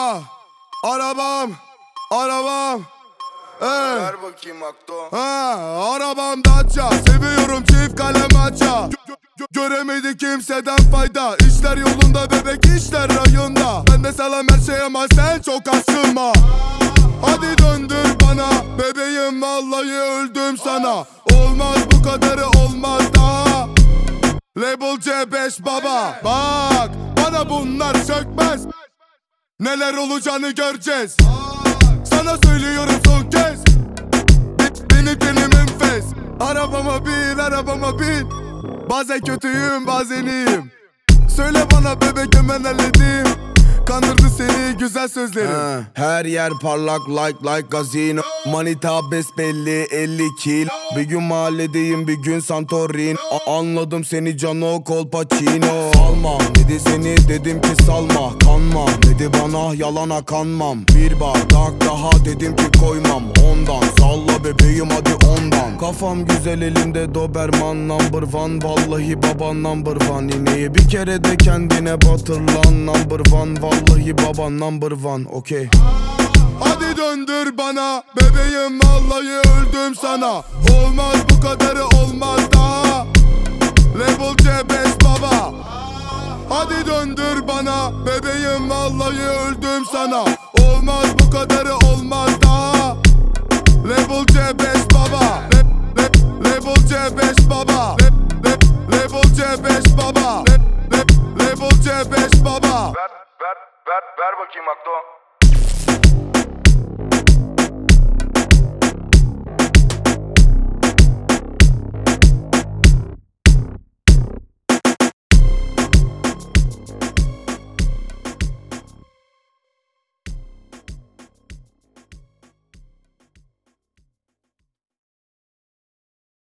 Arabam. Ver bakayım Akto. Arabam Dacia. Seviyorum çift kalem aça. Göremedi kimseden fayda. İşler yolunda bebek, işler rayında. Ben de salam her şey ama sen çok asılma. Hadi döndür bana bebeğim, vallahi öldüm sana. Olmaz bu kadarı, olmaz daha. Label C5 baba. Bak bana bunlar sökmez. Neler olacağını göreceğiz. Sana söylüyorum son kez. Beni enfes. Arabama bin. Bazen kötüyüm bazen iyiyim. Söyle bana bebek, hemen halledeyim. Kandırdı seni güzel sözlerim. Her yer parlak like gazino. Manita besbelli 50 kil. Bir gün mahalledeyim, bir gün Santorin. Anladım seni Cano Colpacino. Salma dedi seni, dedim ki salma. Kanma dedi bana, yalana kanmam. Bir bardak daha dedim ki koymam. Ondan salla bebeğim hadi ondan. Kafam güzel elimde Doberman number one. Vallahi baban number one. İneği bir kere de kendine batır lan number one. Vallahi baban number one, okey. Hadi döndür bana bebeğim, vallahi öldüm sana. Olmaz bu kadarı, olmaz daha. Label C5 baba. Hadi döndür bana bebeğim, vallahi öldüm sana. Olmaz bu kadarı, olmaz daha. Label C5 baba. Label C5 baba. Label C5 baba. Label C5 baba. Ver bakayım Akto.